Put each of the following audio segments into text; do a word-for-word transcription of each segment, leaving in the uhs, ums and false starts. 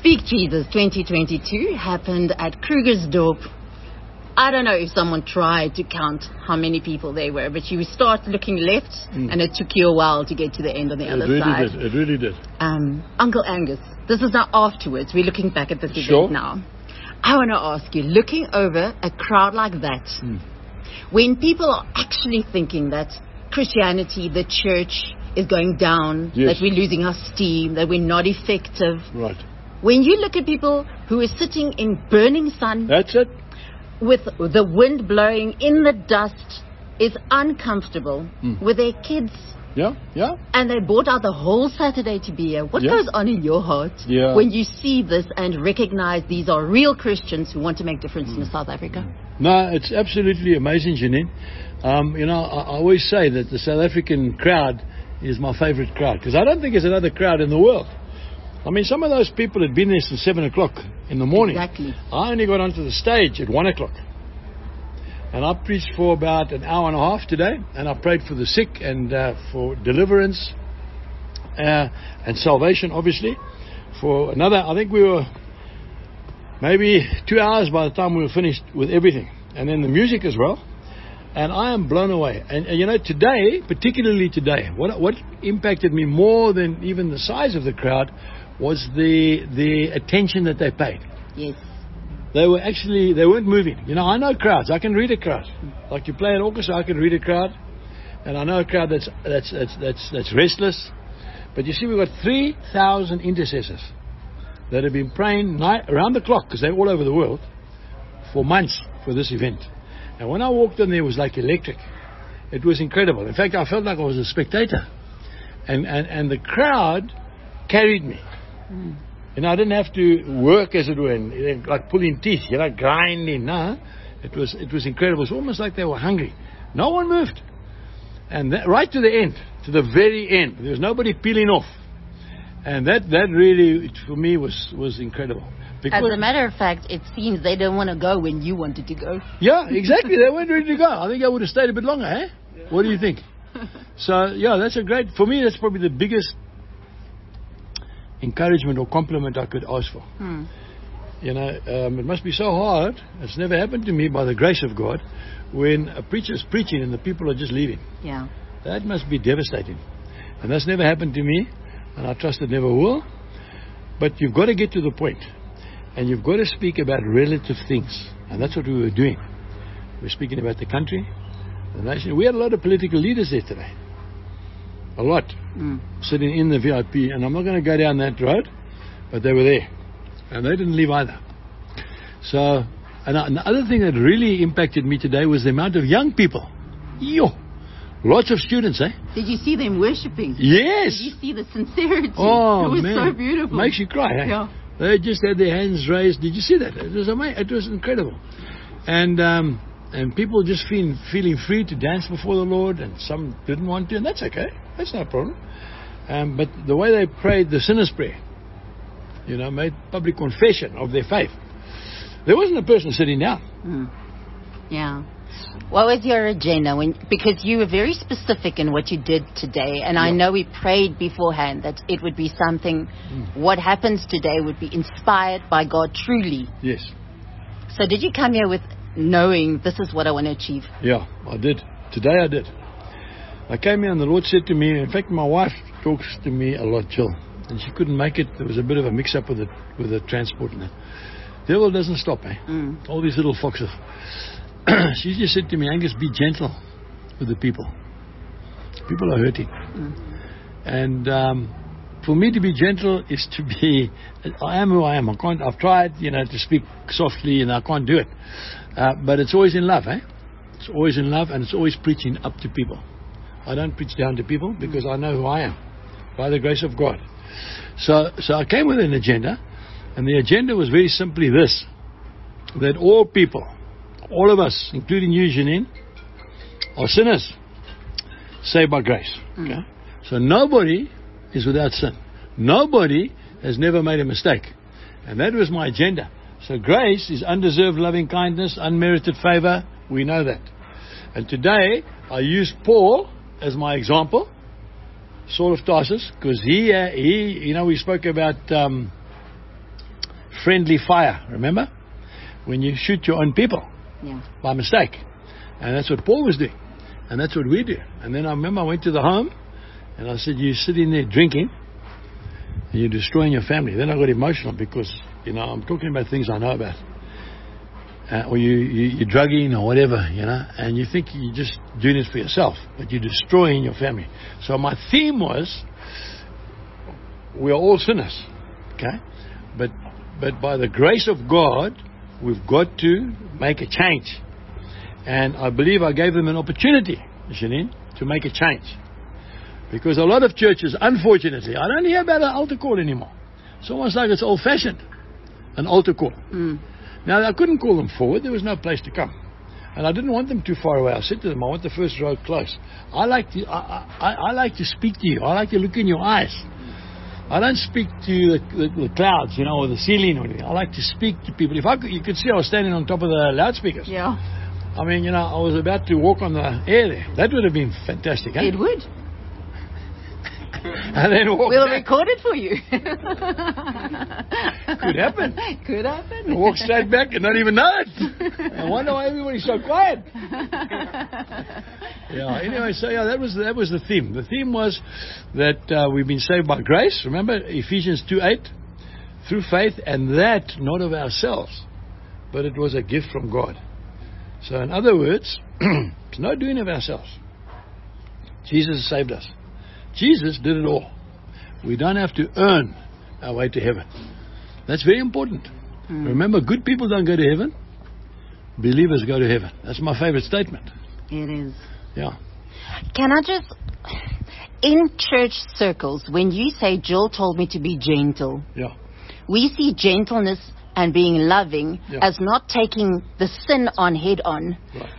Speak Jesus twenty twenty-two happened at Krugersdorp. I don't know if someone tried to count how many people there were, but you start looking left, mm. and it took you a while to get to the end on the it other really side. Did. It really did. Um, Uncle Angus, this is now afterwards. We're looking back at this event sure. now. I want to ask you, looking over a crowd like that, mm. when people are actually thinking that Christianity, the church, is going down, yes. that we're losing our steam, that we're not effective. Right. When you look at people who are sitting in burning sun. That's it. With the wind blowing in the dust, is uncomfortable mm. with their kids. Yeah, yeah. And they bought out the whole Saturday to be here. What yeah. goes on in your heart yeah. when you see this and recognize these are real Christians who want to make difference mm. in South Africa? No, it's absolutely amazing, Janine. Um, you know, I, I always say that the South African crowd is my favorite crowd, because I don't think there's another crowd in the world. I mean, some of those people had been there since seven o'clock in the morning. Exactly. I only got onto the stage at one o'clock. And I preached for about an hour and a half today. And I prayed for the sick and uh, for deliverance uh, and salvation, obviously. For another, I think we were maybe two hours by the time we were finished with everything. And then the music as well. And I am blown away. And, and you know, today, particularly today, what what impacted me more than even the size of the crowd was the the attention that they paid. Yes. They were actually, they weren't moving. You know, I know crowds. I can read a crowd. Like you play an orchestra, I can read a crowd. And I know a crowd that's that's that's that's, that's restless. But you see, we've got three thousand intercessors that have been praying night, around the clock, because they're all over the world, for months for this event. And when I walked in there, it was like electric. It was incredible. In fact, I felt like I was a spectator. And and, and the crowd carried me. Mm. You know, I didn't have to work, as it were, and, like pulling teeth, you know, grinding. No, it was it was incredible. It's almost like they were hungry. No one moved. And that, right to the end, to the very end, there was nobody peeling off. And that, that really, for me, was, was incredible. Because as a matter of fact, it seems they don't want to go when you wanted to go. Yeah, exactly. They weren't ready to go. I think I would have stayed a bit longer, eh? Yeah. What do you think? So, yeah, that's a great... For me, that's probably the biggest encouragement or compliment I could ask for. Hmm. You know, um, it must be so hard. It's never happened to me, by the grace of God, when a preacher is preaching and the people are just leaving. Yeah. That must be devastating. And that's never happened to me, and I trust it never will. But you've got to get to the point. And you've got to speak about relative things. And that's what we were doing. We're speaking about the country, the nation. We had a lot of political leaders there today. A lot. Mm. Sitting in the V I P. And I'm not going to go down that road, but they were there. And they didn't leave either. So, and, and the other thing that really impacted me today was the amount of young people. Yo! Lots of students, eh? Did you see them worshipping? Yes! Did you see the sincerity? Oh, it was man. so beautiful. Makes you cry, eh? Yeah. They just had their hands raised. Did you see that? It was amazing. It was incredible. And um, and people just feeling feeling free to dance before the Lord, and some didn't want to, and that's okay. That's no problem. Um, but the way they prayed the sinner's prayer, you know, made public confession of their faith. There wasn't a person sitting down. Mm. Yeah. What was your agenda? When because you were very specific in what you did today, and yeah. I know we prayed beforehand that it would be something. Mm. What happens today would be inspired by God truly. Yes. So did you come here with knowing this is what I want to achieve? Yeah, I did. Today I did. I came here and the Lord said to me. In fact, my wife talks to me a lot, Jill, and she couldn't make it. There was a bit of a mix-up with the with the transport and that. Devil doesn't stop, eh? Mm. All these little foxes. She just said to me, Angus, be gentle with the people. People are hurting. Mm. And um, for me to be gentle is to be, I am who I am. I can't, I've tried, you know, to speak softly and I can't do it. Uh, but it's always in love, eh? It's always in love and it's always preaching up to people. I don't preach down to people because I know who I am, by the grace of God. So, so I came with an agenda, and the agenda was very simply this, that all people, all of us, including you, Janine, are sinners, saved by grace. Okay? Mm. So nobody is without sin. Nobody has never made a mistake. And that was my agenda. So grace is undeserved loving kindness, unmerited favor. We know that. And today, I used Paul as my example, Saul of Tarsus, because he, uh, he, you know, we spoke about um, friendly fire. Remember? When you shoot your own people Yeah. by mistake. And that's what Paul was doing. And that's what we do. And then I remember I went to the home and I said, you're sitting there drinking and you're destroying your family. Then I got emotional because, you know, I'm talking about things I know about. Uh, or you, you, you're drugging or whatever, you know, and you think you're just doing it for yourself, but you're destroying your family. So my theme was, we're all sinners, okay? But, but by the grace of God, we've got to make a change. And I believe I gave them an opportunity, Janine, to make a change. Because a lot of churches, unfortunately, I don't hear about an altar call anymore. It's almost like it's old-fashioned, an altar call. Mm. Now, I couldn't call them forward. There was no place to come. And I didn't want them too far away. I said to them, I want the first row close. I like to, I, I, I like to speak to you. I like to look in your eyes. I don't speak to the, the, the clouds, you know, or the ceiling or anything. I like to speak to people. If I could, you could see I was standing on top of the loudspeakers. Yeah. I mean, you know, I was about to walk on the air there. That would have been fantastic, eh? It would. And then walk We'll back. record it for you. Could happen. Could happen. And walk straight back and not even know it. I wonder why everybody's so quiet. Yeah. Anyway, so yeah, that was that was the theme. The theme was that uh, we've been saved by grace. Remember Ephesians two eight, through faith, and that not of ourselves, but it was a gift from God. So, in other words, it's no doing of ourselves. Jesus saved us. Jesus did it all. We don't have to earn our way to heaven. That's very important. Mm. Remember, good people don't go to heaven. Believers go to heaven. That's my favorite statement. It is. Yeah. Can I just... In church circles, when you say, Joel told me to be gentle, Yeah. we see gentleness and being loving Yeah. as not taking the sin on head on. Right.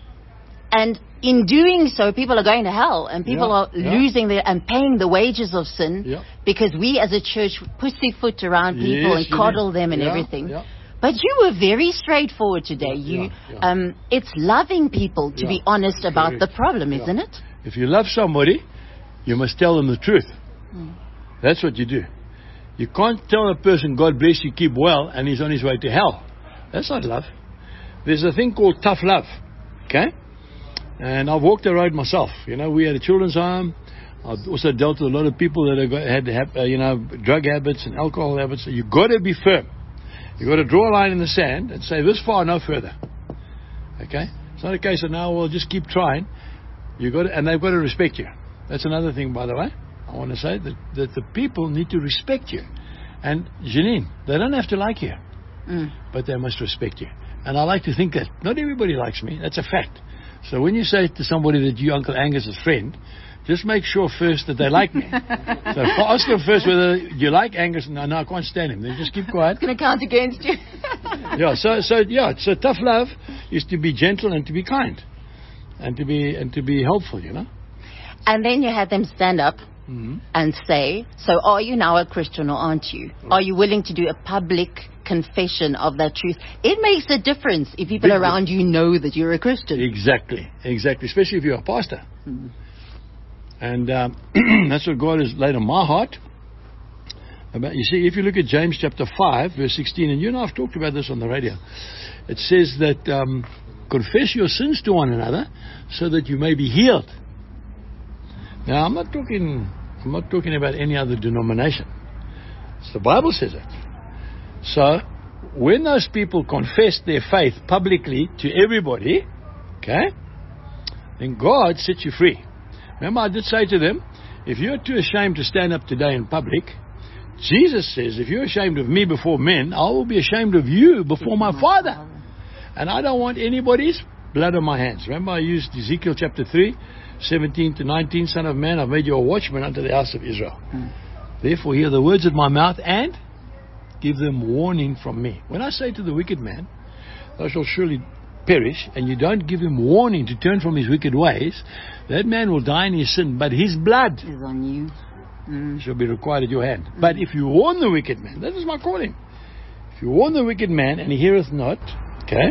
And in doing so, people are going to hell, and people Yeah, are yeah. losing their and paying the wages of sin Yeah. because we as a church pussyfoot around people Yes, and coddle you them and yeah, everything. Yeah. But you were very straightforward today. You, Yeah, yeah. Um, it's loving people to Yeah, be honest about correct. the problem, Yeah. isn't it? If you love somebody, you must tell them the truth. Mm. That's what you do. You can't tell a person, God bless you, keep well, and he's on his way to hell. That's not love. There's a thing called tough love. Okay? And I've walked the road myself. You know, we had a children's home. I've also dealt with a lot of people that have got, had, have, uh, you know, drug habits and alcohol habits. So you've got to be firm. You've got to draw a line in the sand and say, this far, no further. Okay? It's not a case of, no, well, just keep trying. You've got to, and they've got to respect you. That's another thing, by the way. I want to say that, that the people need to respect you. And, Janine, they don't have to like you. Mm. But they must respect you. And I like to think that not everybody likes me. That's a fact. So when you say to somebody that you Uncle Angus is friend, just make sure first that they like me. So ask them first whether you like Angus. No, no, I can't stand him. Then just keep quiet. It's going to count against you. Yeah. So, so yeah. So tough love is to be gentle and to be kind, and to be and to be helpful. You know. And then you had them stand up Mm-hmm. and say, so are you now a Christian or aren't you? Are you willing to do a public confession of that truth? It makes a difference if people Big around you know that you're a Christian. Exactly. Exactly. Especially if you're a pastor. Mm. And um, that's what God has laid on my heart. About, you see, if you look at James chapter five, verse sixteen, and you and I have talked about this on the radio, it says that um, confess your sins to one another so that you may be healed. Now, I'm not talking, I'm not talking about any other denomination. It's the Bible says it. So, when those people confess their faith publicly to everybody, okay, then God sets you free. Remember, I did say to them, if you're too ashamed to stand up today in public, Jesus says, if you're ashamed of me before men, I will be ashamed of you before my Father. And I don't want anybody's blood on my hands. Remember, I used Ezekiel chapter three, seventeen to nineteen, Son of man, I've made you a watchman unto the house of Israel. Hmm. Therefore, hear the words of my mouth and give them warning from me. When I say to the wicked man, thou shalt surely perish, and you don't give him warning to turn from his wicked ways, that man will die in his sin, but his blood is on you. Mm. shall be required at your hand. Mm. But if you warn the wicked man, that is my calling. If you warn the wicked man and he heareth not, okay,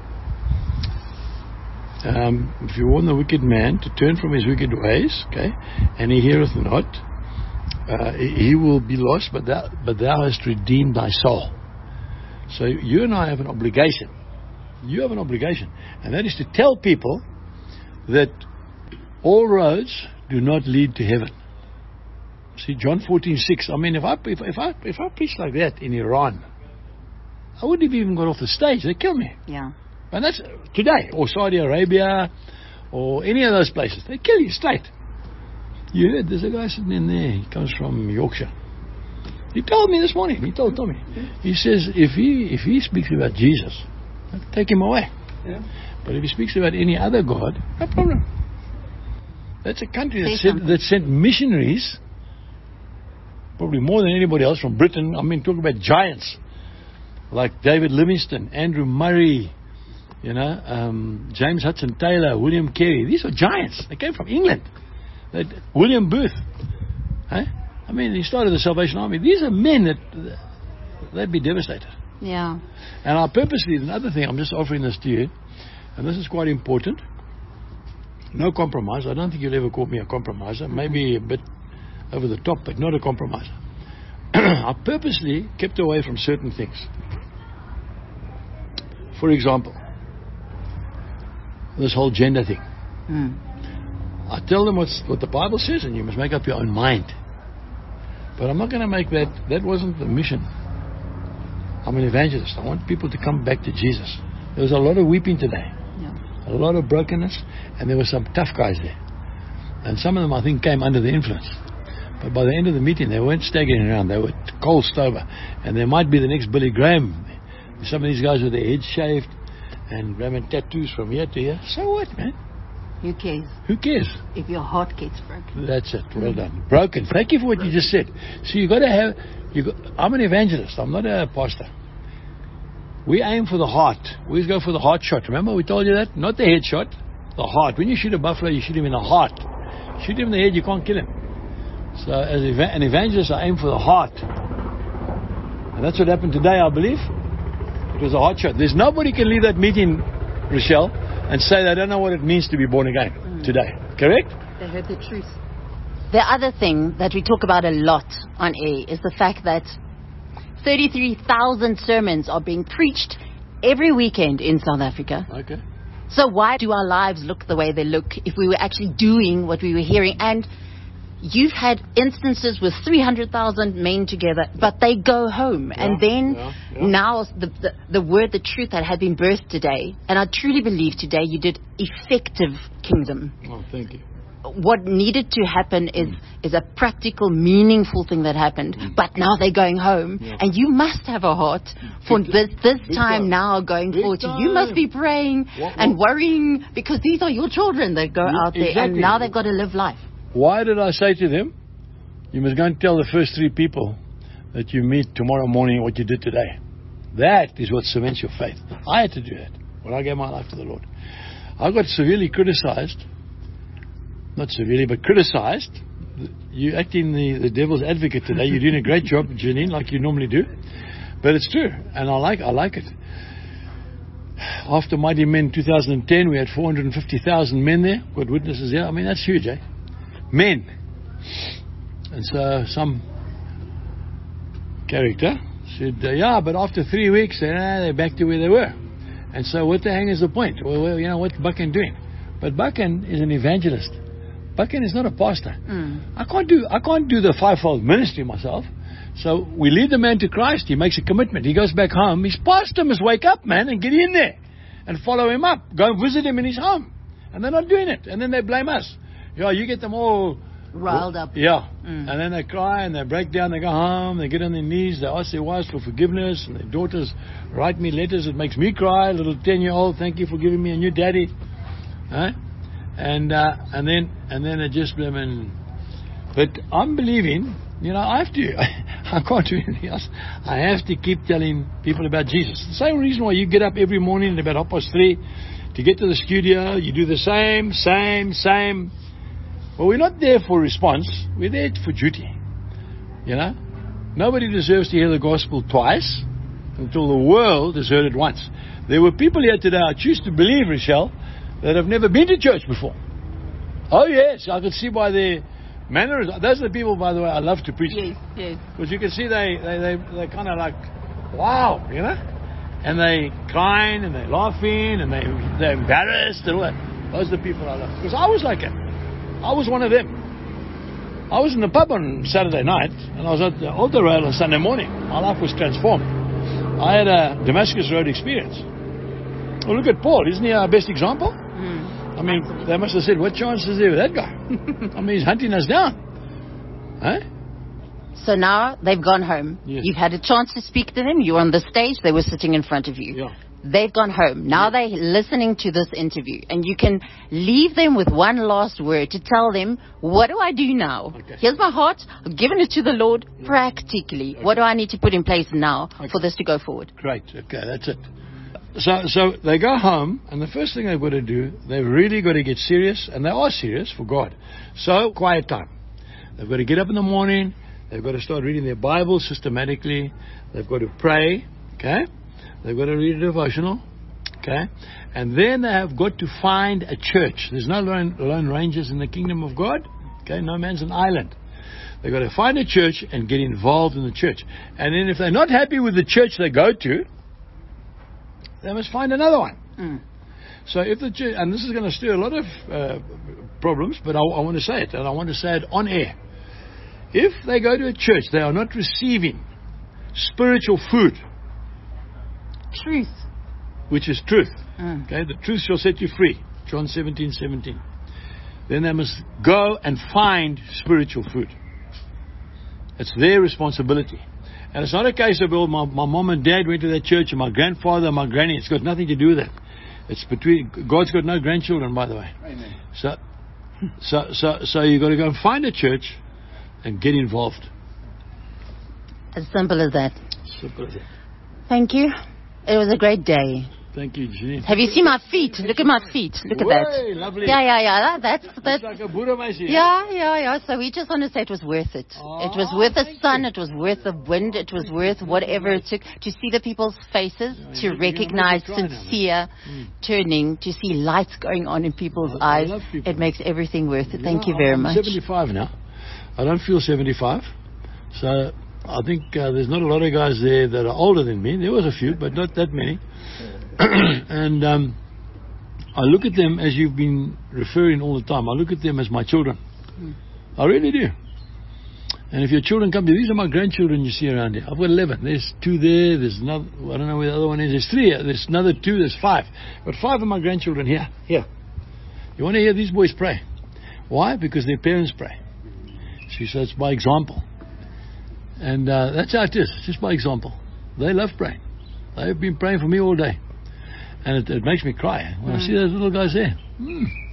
um, if you warn the wicked man to turn from his wicked ways, okay, and he heareth not, uh, he will be lost, but thou, but thou hast redeemed thy soul. So you and I have an obligation. You have an obligation. And that is to tell people that all roads do not lead to heaven. See, John fourteen six. I mean, if I, if, if I if I preach like that in Iran, I wouldn't have even got off the stage. They'd kill me. Yeah. And that's today. Or Saudi Arabia, or any of those places. They kill you straight. You heard, there's a guy sitting in there. He comes from Yorkshire. He told me this morning. He told Tommy. He says, if he if he speaks about Jesus, take him away. Yeah. But if he speaks about any other God, no problem. That's a country that Say sent, that sent missionaries, probably more than anybody else from Britain. I mean, talk about giants like David Livingstone, Andrew Murray, you know, um, James Hudson Taylor, William Carey. These are giants. They came from England. That William Booth. Huh? I mean, he started the Salvation Army. These are men that they'd be devastated. Yeah. And I purposely, another thing, I'm just offering this to you, and this is quite important. No compromise. I don't think you'll ever call me a compromiser. Mm-hmm. Maybe a bit over the top, but not a compromiser. I purposely kept away from certain things. For example, this whole gender thing. Mm. I tell them what's, what the Bible says, and you must make up your own mind. But I'm not going to make that. That wasn't the mission. I'm an evangelist. I want people to come back to Jesus. There was a lot of weeping today. Yeah. A lot of brokenness, and there were some tough guys there. And some of them, I think, came under the influence. But by the end of the meeting, they weren't staggering around. They were cold sober. And there might be the next Billy Graham. Some of these guys with their heads shaved and having tattoos from here to here. So what, man? Who cares? Who cares? If your heart gets broken. That's it. Well done. Broken. Thank you for what you just said. So you got to have. You got, I'm an evangelist. I'm not a pastor. We aim for the heart. We always go for the heart shot. Remember we told you that? Not the head shot. The heart. When you shoot a buffalo, you shoot him in the heart. Shoot him in the head, you can't kill him. So as an evangelist, I aim for the heart. And that's what happened today, I believe. It was a heart shot. There's nobody can leave that meeting, Rochelle, and say they don't know what it means to be born again mm. today. Correct? They heard the truth. The other thing that we talk about a lot on air is the fact that thirty-three thousand sermons are being preached every weekend in South Africa. Okay. So why do our lives look the way they look if we were actually doing what we were hearing? And you've had instances with three hundred thousand men together, but they go home. Yeah, and then yeah, yeah. now the, the, the word, the truth that had been birthed today, and I truly believe today you did effective kingdom. Oh, thank you. What needed to happen is mm. is a practical, meaningful thing that happened. Mm. But now they're going home, yeah. and you must have a heart for Big this this time, time now going Big forward. Time. You must be praying what, what? and worrying because these are your children that go yeah, out there, exactly. and now they've got to live life. Why did I say to them, you must go and tell the first three people that you meet tomorrow morning what you did today? That is what cements your faith. I had to do that when I gave my life to the Lord. I got severely criticized. Not severely, but criticized. You're acting the, the devil's advocate today. You're doing a great job, Janine, like you normally do. But it's true, and I like I like it. After Mighty Men two thousand ten, we had four hundred fifty thousand men there. Got witnesses there. I mean, that's huge, eh? Men. And so some character said, uh, yeah, but after three weeks, uh, they're back to where they were. And so what the hell is the point? Well, well, you know, what's Buchan doing? But Buchan is an evangelist. Buchan is not a pastor. Mm. I can't do I can't do the fivefold ministry myself. So we lead the man to Christ. He makes a commitment. He goes back home. His pastor must wake up, man, and get in there and follow him up. Go and visit him in his home. And they're not doing it. And then they blame us. Yeah, you get them all riled up. Yeah. Mm. And then they cry and they break down. They go home. They get on their knees. They ask their wives for forgiveness. And their daughters write me letters. It makes me cry. A little ten-year-old, thank you for giving me a new daddy. Huh? And uh, and then and then it just been. But I'm believing, you know, I have to. I can't do anything else. I have to keep telling people about Jesus. The same reason why you get up every morning at about half past three to get to the studio. You do the same, same, same. Well, we're not there for response. We're there for duty. You know, nobody deserves to hear the gospel twice until the world has heard it once. There were people here today. I choose to believe, Rochelle, that have never been to church before. Oh, yes, I could see by their manners. Those are the people, by the way, I love to preach yes, to. Yes, Because you can see they, they, they, they're kind of like, wow, you know. and they crying and they're laughing and they, they're embarrassed and all that. Those are the people I love. Because I was like it. I was one of them. I was in the pub on Saturday night and I was at the altar rail on Sunday morning. My life was transformed. I had a Damascus Road experience. Well, look at Paul. Isn't he our best example? Mm. I mean, they must have said, what chance is there with that guy? I mean, he's hunting us down. Huh? So now they've gone home. Yes. You've had a chance to speak to them. You were on the stage. They were sitting in front of you. Yeah. They've gone home. Now they're listening to this interview. And you can leave them with one last word to tell them, what do I do now? Okay. Here's my heart. I've given it to the Lord practically. Okay. What do I need to put in place now Okay. for this to go forward? Great. Okay, that's it. So, so they go home, and the first thing they've got to do, they've really got to get serious, and they are serious for God. So, quiet time. They've got to get up in the morning. They've got to start reading their Bible systematically. They've got to pray. Okay? They've got to read a devotional. Okay? And then they have got to find a church. There's no lone, lone rangers in the kingdom of God. Okay? No man's an island. They've got to find a church and get involved in the church. And then if they're not happy with the church they go to, they must find another one. Mm. So if the church, and this is going to stir a lot of uh, problems, but I, I want to say it, and I want to say it on air. If they go to a church, they are not receiving spiritual food, Truth. which is truth. Mm. Okay, the truth shall set you free. John seventeen seventeen. Then they must go and find spiritual food. It's their responsibility. And it's not a case of, well, my, my mom and dad went to that church, and my grandfather and my granny. It's got nothing to do with that. It's between, God's got no grandchildren, by the way. Amen. So, so, so, so you've got to go and find a church and get involved. As simple as that. Simple as that. Thank you. It was a great day. Thank you, Janine. Have you seen my feet? Look at my feet. Look at Way, that. lovely. Yeah, yeah, yeah. That's It's that's. like a Buddha meisie. Yeah, yeah, yeah. So we just want to say it was worth it. Oh, it was worth the thank sun. you. It was worth the wind. It was worth whatever it took to see the people's faces, Yeah, to you're gonna recognize make me cry now, man. sincere Mm. turning, to see lights going on in people's I- I eyes. love people. It makes everything worth it. Yeah, Thank you very I'm much. seventy-five now. I don't feel seventy-five. So I think uh, there's not a lot of guys there that are older than me. There was a few, but not that many. And um, I look at them, as you've been referring all the time, I look at them as my children. Mm. I really do. And if your children come to, these are my grandchildren you see around here. I've got eleven. There's two there. There's another, I don't know where the other one is. There's three. There's another two. There's five. But five of my grandchildren here. Here. You want to hear these boys pray? Why? Because their parents pray. See, so it's by example. And uh, that's how it is. It's just by example. They love praying. They've been praying for me all day. And it, it makes me cry when Mm. I see those little guys there. Mm.